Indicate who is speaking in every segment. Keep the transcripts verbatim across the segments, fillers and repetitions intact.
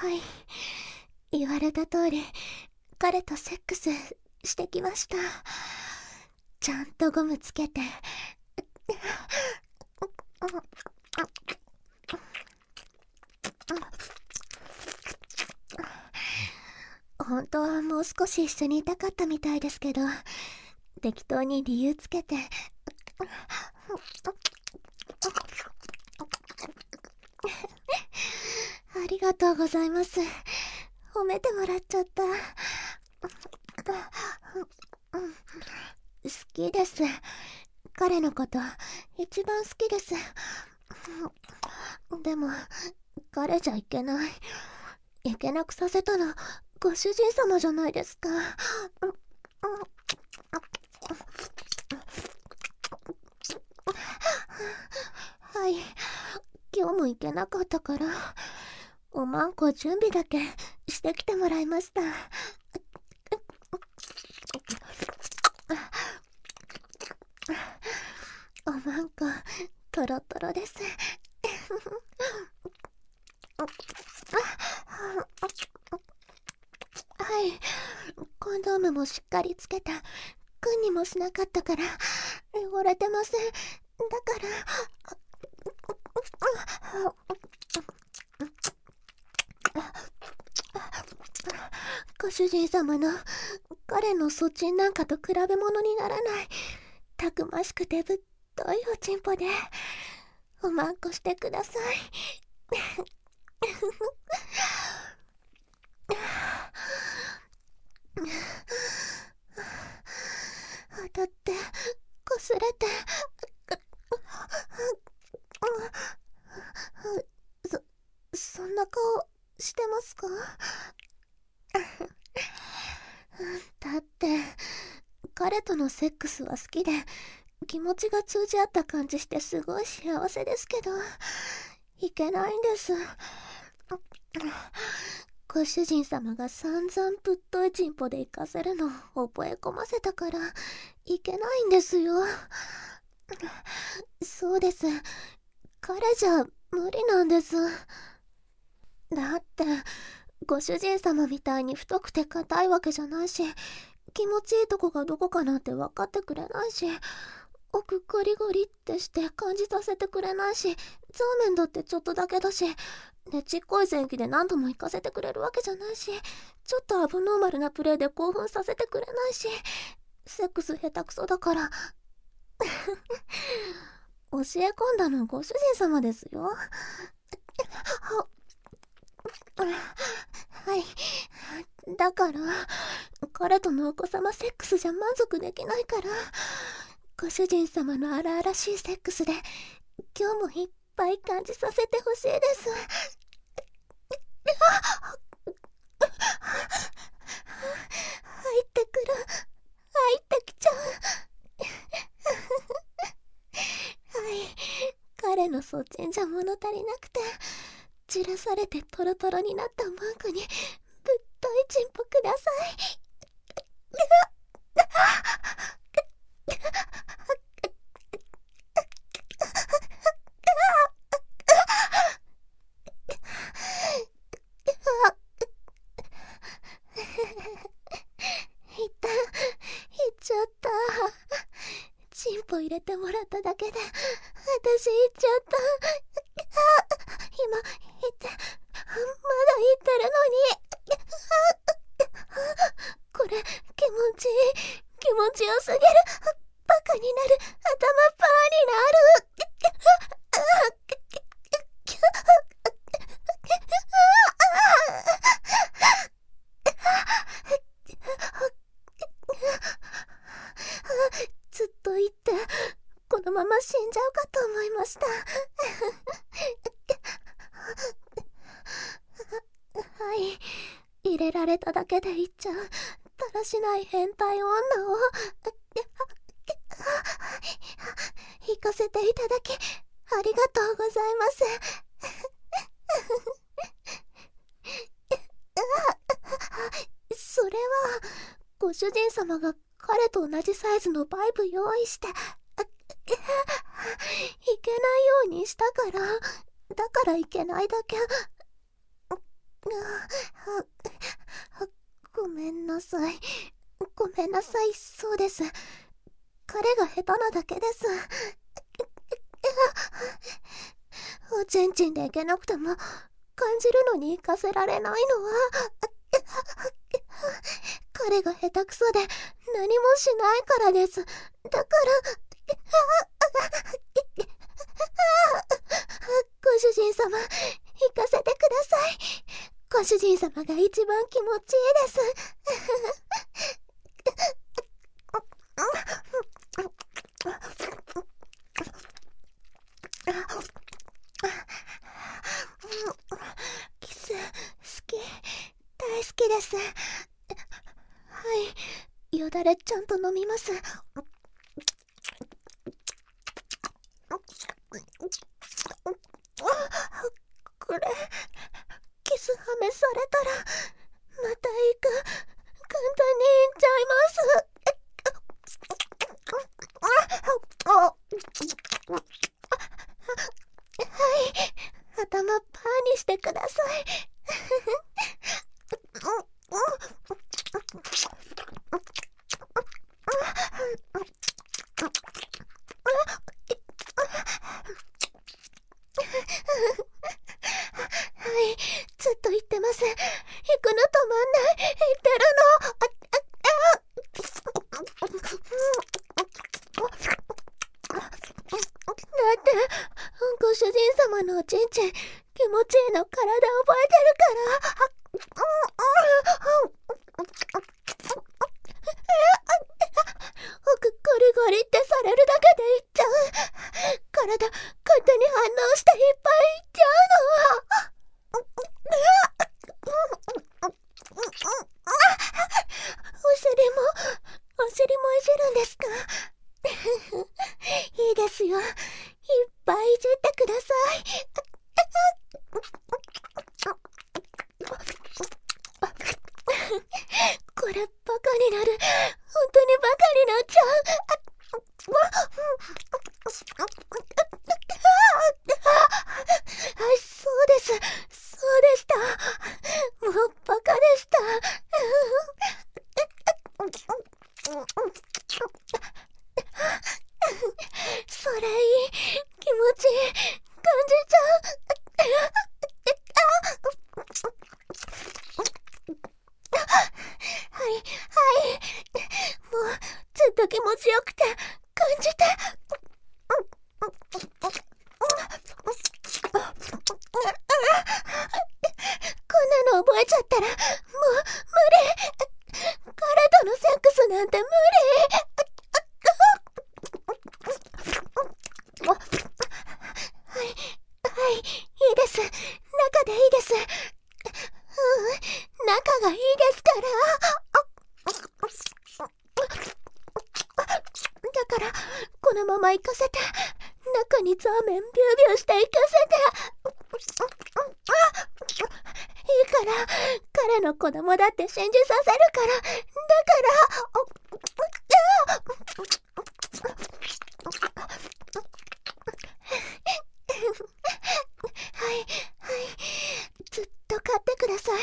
Speaker 1: はい。言われた通り、彼とセックスしてきました。ちゃんとゴムつけて。本当はもう少し一緒にいたかったみたいですけど、適当に理由つけて。ありがとうございます。褒めてもらっちゃった。好きです。彼のこと一番好きです。でも彼じゃいけない。いけなくさせたのご主人様じゃないですか。はい、今日も行けなかったからおまんこ準備だけしてきてもらいました。おまんこトロトロです。はい、コンドームもしっかりつけた。君にもしなかったから汚れてません。だからご主人様の彼のそちんなんかと比べ物にならないたくましくてぶっといおちんぽでおまんこしてください。当たって擦れてそそんな顔してますか？だって彼とのセックスは好きで気持ちが通じ合った感じしてすごい幸せですけどいけないんです。ご主人様が散々ぶっといチンポで行かせるのを覚え込ませたからいけないんですよ。そうです、彼じゃ無理なんです。だってご主人様みたいに太くて硬いわけじゃないし気持ちいいとこがどこかなんて分かってくれないし奥ゴリゴリってして感じさせてくれないしザーメンだってちょっとだけだしねちっこい前期で何度も行かせてくれるわけじゃないしちょっとアブノーマルなプレイで興奮させてくれないしセックス下手くそだから教え込んだのご主人様ですよ。はい、だから彼とのお子様セックスじゃ満足できないからご主人様の荒々しいセックスで今日もいっぱい感じさせてほしいです。入ってくる、入ってきちゃう。はい、彼のそっちんじゃ物足りなくて散らされてトロトロになったマンコにぶっといチンポください。いったいっちゃった。チンポ入れてもらっただけで私いっちゃった。今いってまだいってるのにこれ気持ちいい、気持ちよすぎる。バカになる、頭パーになる。ずっと言ってこのまま死んじゃうかと思いました。はい、入れられただけで言っちゃうだらしない変態女を行かせていただきありがとうございます。それはご主人様が彼と同じサイズのバイブ用意していけないようにしたからだからいけないだけ。 ごめんなさい。ごめんなさい、そうです。彼が下手なだけです。おちんちんでいけなくても、感じるのに行かせられないのは、彼が下手くそで何もしないからです。だから、ご主人様、行かせてください。ご主人様が一番気持ちいいです。キス、好き、大好きです。はい、よだれちゃんと飲みます。これ、キスはめされたら、また行く、簡単に行っちゃいます。はい、頭パーにしてください。はい、ずっと言ってます。行くの止まんない。言ってるの。だって、ご主人様のおちんちん、気持ちいいの体覚えてるから。奥ゴリゴリってされるだけでいっちゃう。体、勝手に反応していっぱいいっちゃうの。お尻も、お尻もいじるんですか？いいですよ。いっぱいいじってください。これバカになる。本当にバカになっちゃう。はい、そうです。そうでした。もうバカでした。それいい。気持ちいい。感じちゃう。はい、はい。もう、ずっと気持ちよくて、感じて。こんなの覚えちゃったら、もう、無理。彼とのセックスなんて無理。はい、はい、いいです。中でいいです。うん、仲がいいですから。だから、このまま行かせて、中にザーメンビュービューして行かせて。いいから、彼の子供だって信じさせるから。だからはい、はい。ずっと買ってください。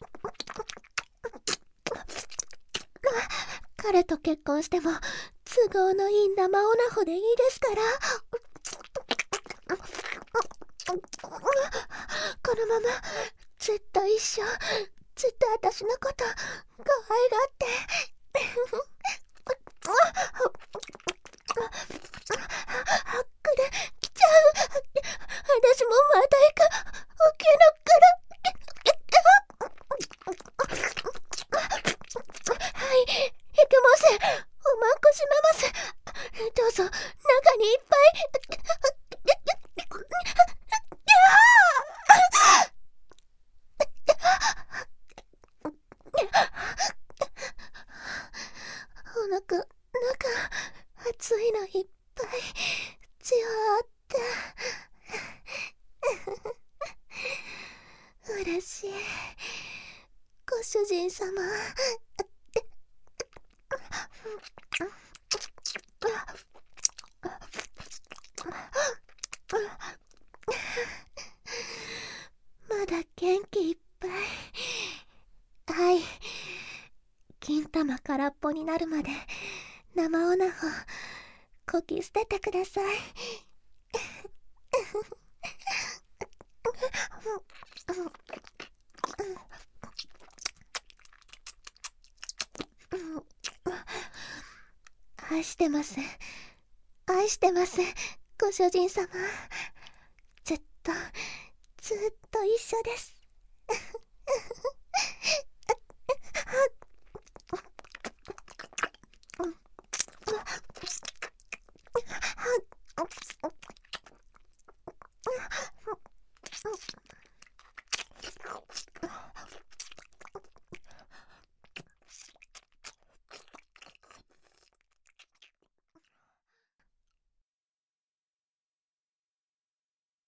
Speaker 1: 彼と結婚しても都合のいい生オナホでいいですから。このままずっと一生、ずっと私のこと可愛がってハックで来ちゃう。私もまた行く。起きるからはい、いけません。おまんこ閉めます。どうぞ、中にいっぱいお腹、中、熱いのいっぱい、じわーって。嬉しい。ご主人様。まだ元気いっぱい。 空っぽになるまで生オナホこき捨ててください。愛してます。愛してます、ご主人様。ずっと、ずっと一緒です。